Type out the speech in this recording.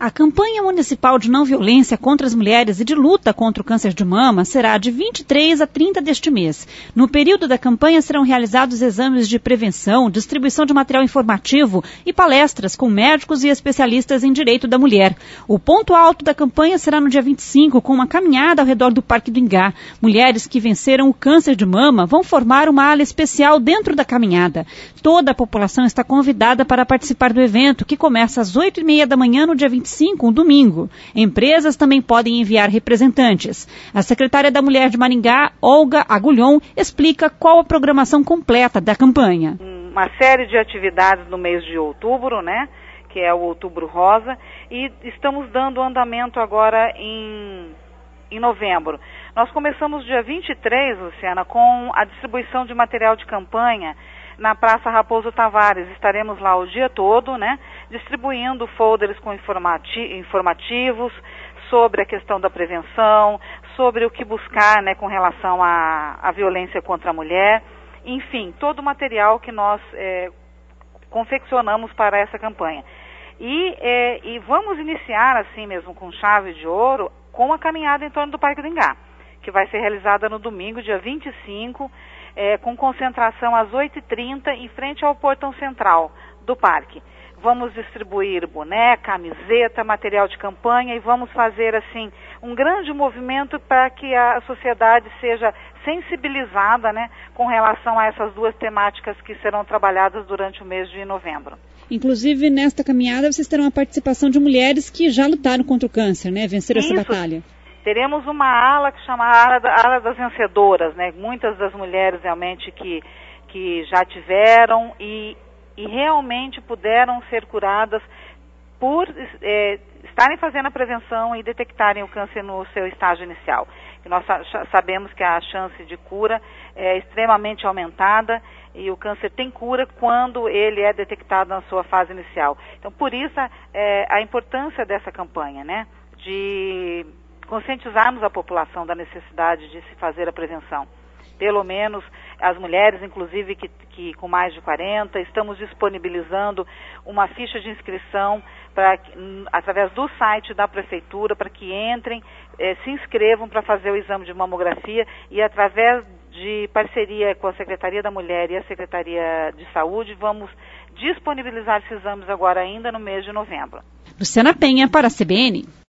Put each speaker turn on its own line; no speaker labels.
A campanha municipal de não violência contra as mulheres e de luta contra o câncer de mama será de 23 a 30 deste mês. No período da campanha serão realizados exames de prevenção, distribuição de material informativo e palestras com médicos e especialistas em direito da mulher. O ponto alto da campanha será no dia 25, com uma caminhada ao redor do Parque do Ingá. Mulheres que venceram o câncer de mama vão formar uma ala especial dentro da caminhada. Toda a população está convidada para participar do evento, que começa às 8h30 da manhã no dia 25, um domingo. Empresas também podem enviar representantes. A secretária da Mulher de Maringá, Olga Agulhon, explica qual a programação completa da campanha.
Uma série de atividades no mês de outubro, né? Que é o Outubro Rosa, e estamos dando andamento agora em novembro. Nós começamos dia 23, Luciana, com a distribuição de material de campanha na Praça Raposo Tavares. Estaremos lá o dia todo, né, distribuindo folders com informativos sobre a questão da prevenção, sobre o que buscar, né, com relação à violência contra a mulher, enfim, todo o material que nós confeccionamos para essa campanha. E vamos iniciar, assim mesmo, com chave de ouro, com a caminhada em torno do Parque do Ingá, que vai ser realizada no domingo, dia 25, com concentração às 8h30 em frente ao portão central do parque. Vamos distribuir boné, camiseta, material de campanha e vamos fazer, assim, um grande movimento para que a sociedade seja sensibilizada, né, com relação a essas duas temáticas que serão trabalhadas durante o mês de novembro.
Inclusive, nesta caminhada, vocês terão a participação de mulheres que já lutaram contra o câncer, né, venceram essa batalha.
Teremos uma ala que chama ala das vencedoras, né? Muitas das mulheres realmente que já tiveram e realmente puderam ser curadas por estarem fazendo a prevenção e detectarem o câncer no seu estágio inicial. E nós sabemos que a chance de cura é extremamente aumentada e o câncer tem cura quando ele é detectado na sua fase inicial. Então, por isso, a importância dessa campanha, né? De conscientizarmos a população da necessidade de se fazer a prevenção. Pelo menos as mulheres, inclusive, que com mais de 40, estamos disponibilizando uma ficha de inscrição através do site da Prefeitura, para que entrem, se inscrevam para fazer o exame de mamografia e através de parceria com a Secretaria da Mulher e a Secretaria de Saúde, vamos disponibilizar esses exames agora ainda no mês de novembro.
Luciana Penha para a CBN.